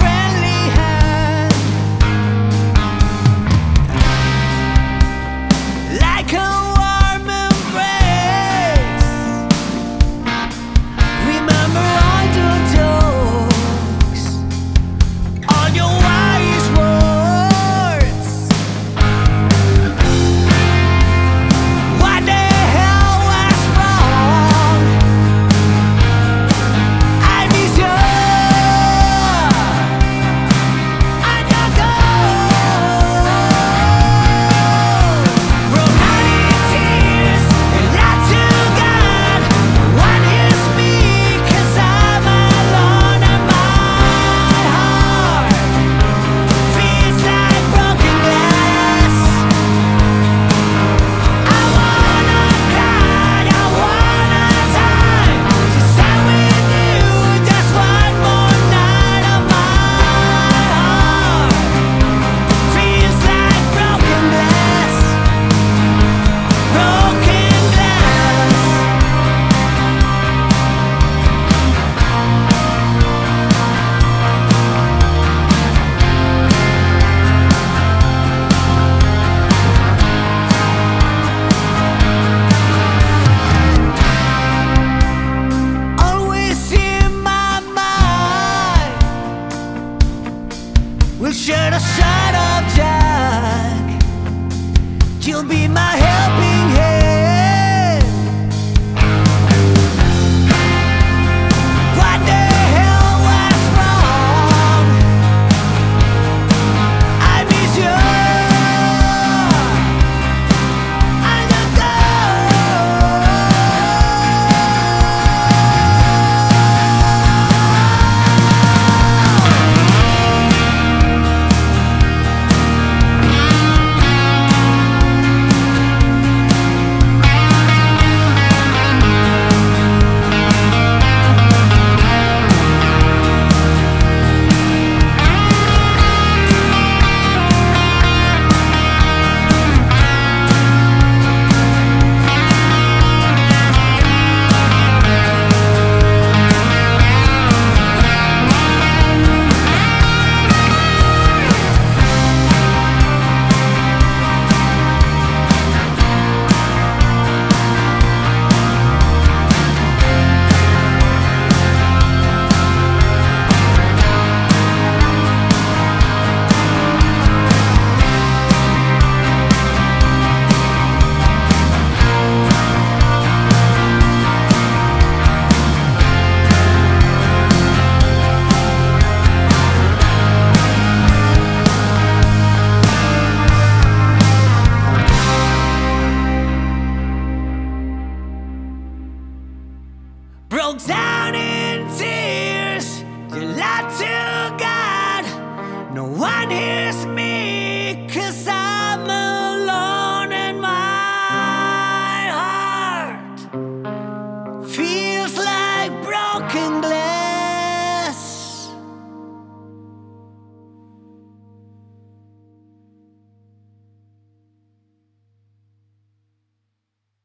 friendly hand, like a warm embrace. Remember all your jokes, all your wise words. What the hell was wrong? I miss you and your ghost. Broke out in tears and lied to God. What hits me 'cause I'm alone and my heart feels like broken glass. I wanna cry, I wanna die to stay with you just one more night. Of my heart feels like broken glass, broken glass. Always in my mind, we'll share a shot of Jack. You'll be my helping